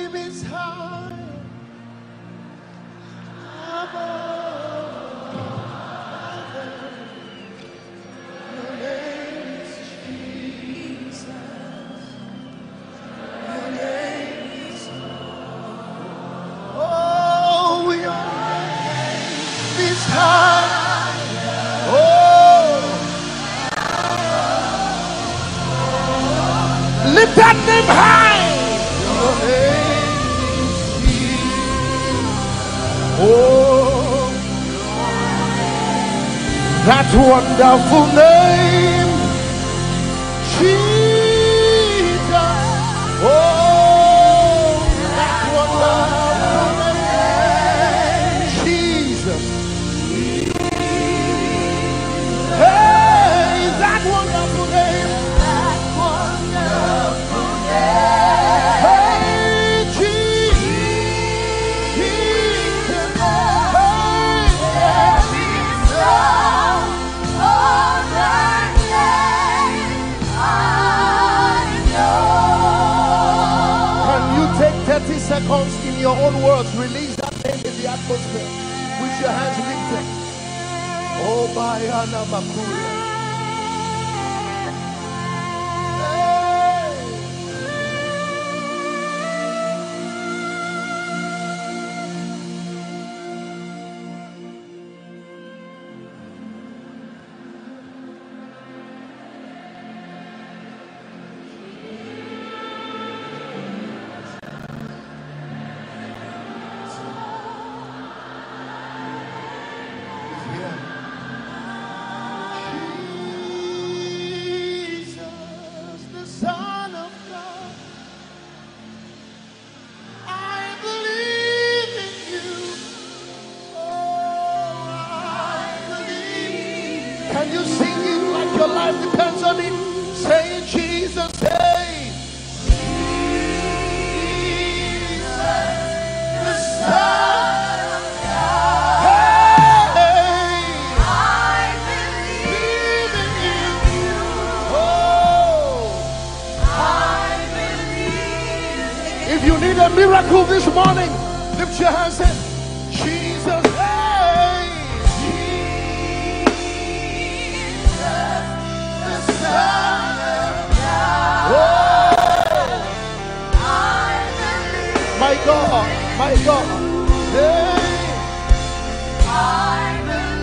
is high above. Your name is Jesus. Your name is oh, your name is high. Oh, lift that name high. Your name is Jesus. Oh, that wonderful name, Jesus. Oh, that wonderful name, Jesus. Hey, that wonderful name, that wonderful name. Hey, Jesus. Hey, there is no other name I know. Can you take 30 seconds in your own words? Release that name in the atmosphere with your hands lifted. Oh, Bayana Makuya. Jesus, the Son of God, I believe in you. Oh, I believe. Can you sing it like your life depends on it? Say Jesus, say Jesus, the Son of God. Hey, I believe in you. Oh, I believe. If you need a miracle this morning, lift your hands and Jesus, hey, Jesus, the Son of God. Oh, I believe. My God, my God. Hey, I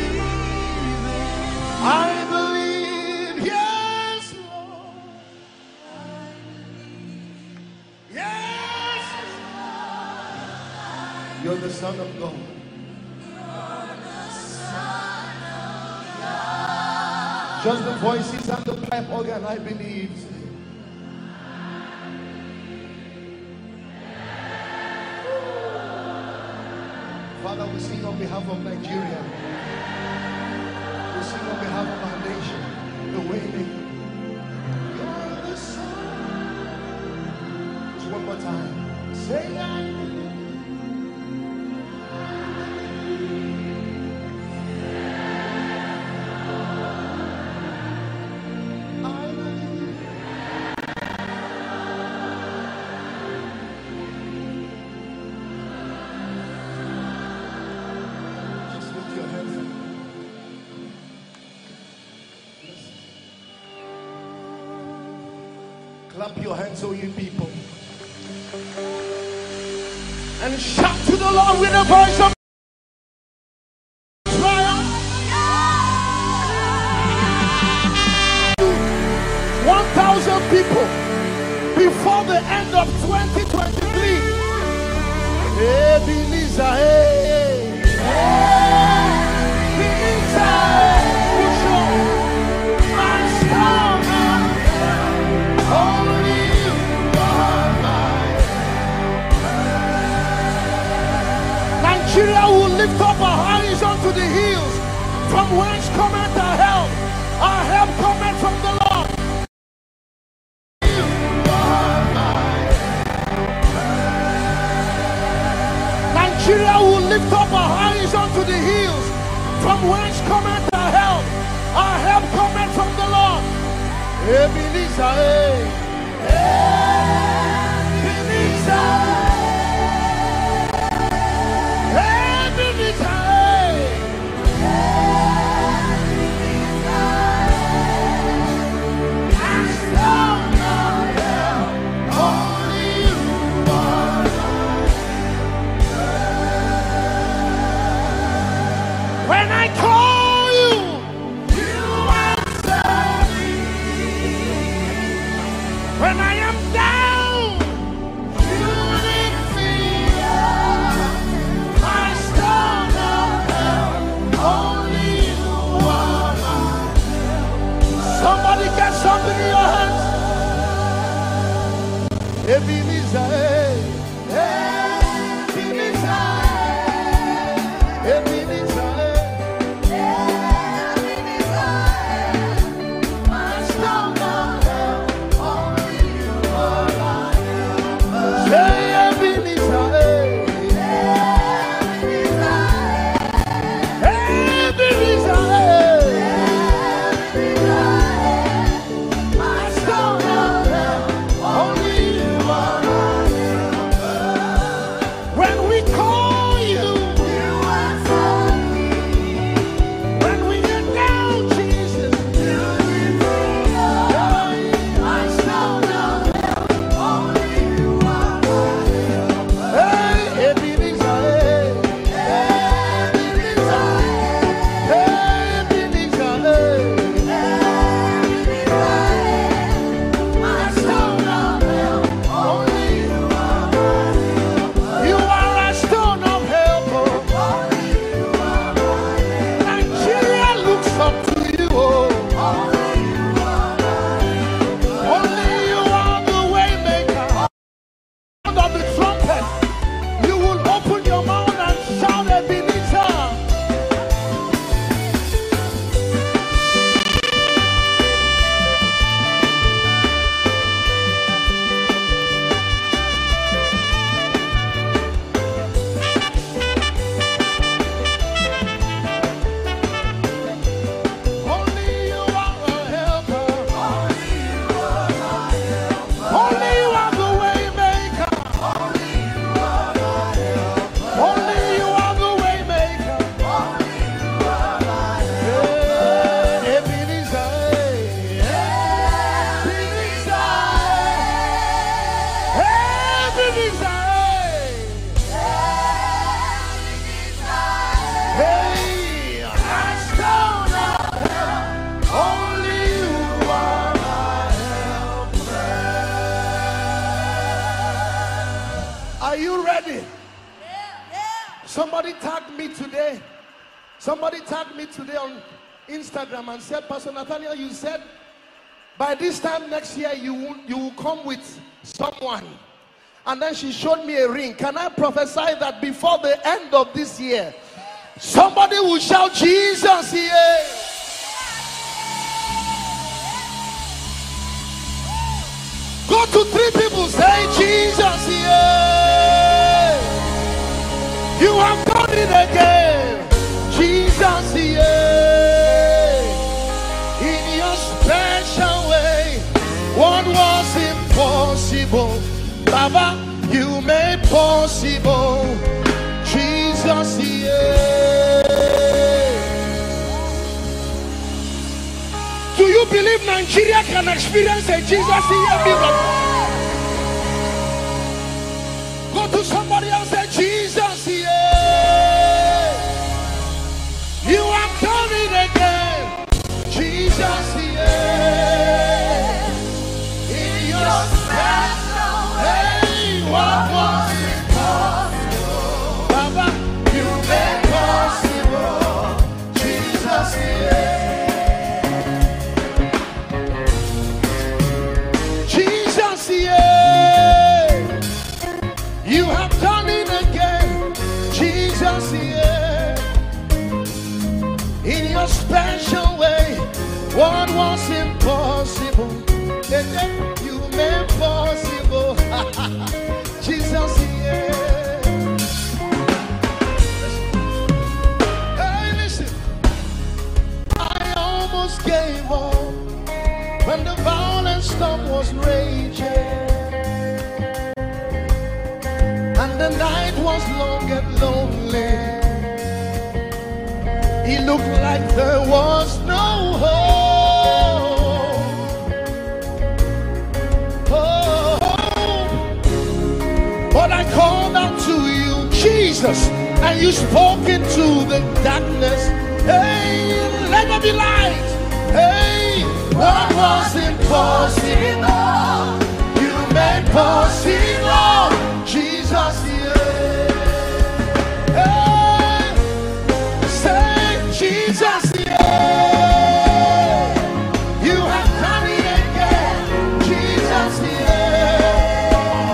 believe, yes, Lord. Yes, you're the Son of God. Just the voices and the pipe organ, I believe. Father, we sing on behalf of Nigeria. We sing on behalf of our nation. The way they you're the Son. Just one more time. Say I believe. Just lift your hands. Clap your hands, oh you people. And shout to the Lord with a voice of triumph. 1,000 people before the end of 2023. Ebenezer, hey, Ebenezer, Usho, my star, only you are mine. Nigeria will lift up our eyes unto the hills, from whence cometh our help. Our help cometh from the Lord. Nigeria will lift up our eyes unto the hills, from whence cometh our help. Our help cometh from the Lord. Ebenezer, Ebenezer. Ebenezer, Somebody tagged me today. Somebody tagged me today on Instagram and said, Pastor Nathaniel, you said by this time next year you will come with someone. And then she showed me a ring. Can I prophesy that before the end of this year, somebody will shout Jesus here? Go to 3 people, say Jesus here. You have done it again. Jesus here. In your special way, what was impossible, Baba, you made possible. Jesus here. Do you believe Nigeria can experience a Jesus here miracle? Go to somebody else and say Jesus here. You have done it again. Jesus here. In your special way, what was impossible, Baba, you made possible. Jesus here. You have done it again, Jesus here. In your special way, what was impossible, you made possible. Jesus here. Hey, listen, I almost gave up when the violent storm was raging. The night was long and lonely. It looked like there was no hope. Oh, but I called out to you, Jesus, and you spoke into the darkness. Hey, let there be light. Hey, what was impossible, you made possible. Jesus here. Hey, say Jesus here. You have done it again. Jesus here.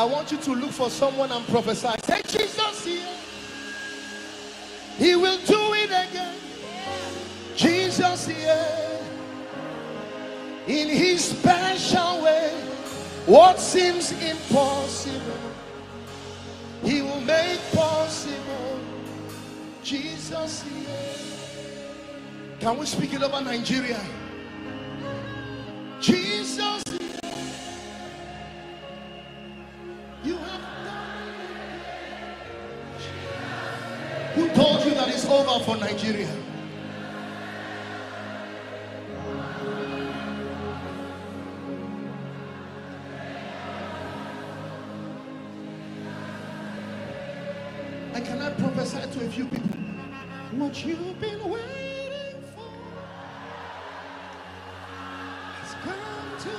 I want you to look for someone and prophesy. Say, Jesus here. He will do it again. Jesus here. In his special way. What seems impossible, he will make possible. Jesus here. Can we speak it over Nigeria? Jesus here. You have done. Who told you that it's over for Nigeria? I cannot prophesy to a few people. What you've been waiting for has come to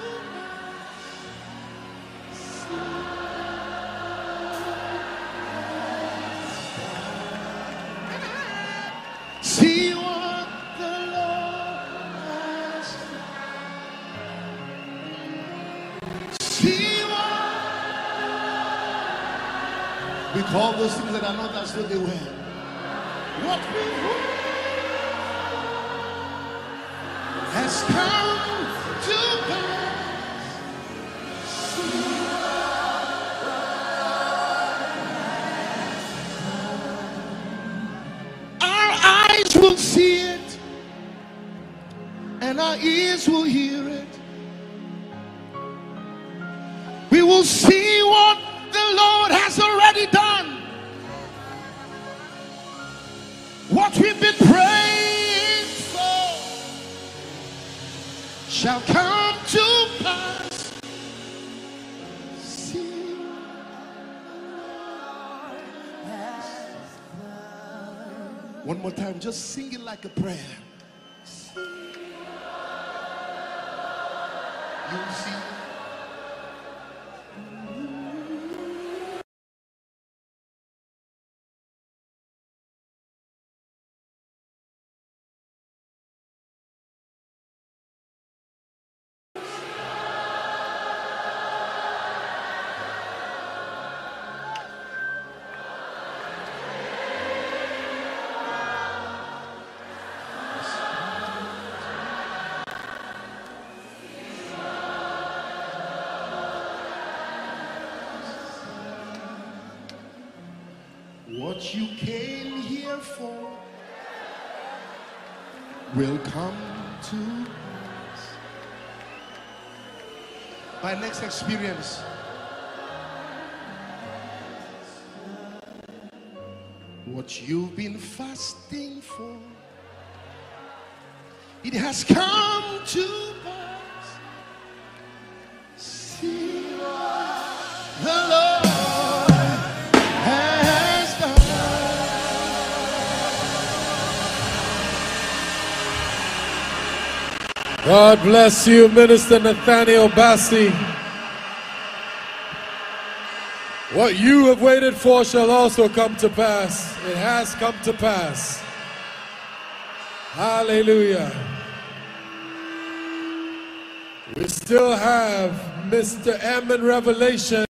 pass. See what the Lord has done. See what we call those things that are not as though they were. What we has come to pass. Our eyes will see it, and our ears will hear it. We will see what the Lord has already done. What we've been praying for shall come to pass. See one more time, just sing it like a prayer. You'll see. What you came here for will come to pass. My next experience. What you've been fasting for, it has come to pass. See what the Lord has done. God bless you, Minister Nathaniel Bassey. What you have waited for shall also come to pass. It has come to pass. Hallelujah. We still have Mr. M in Revelation.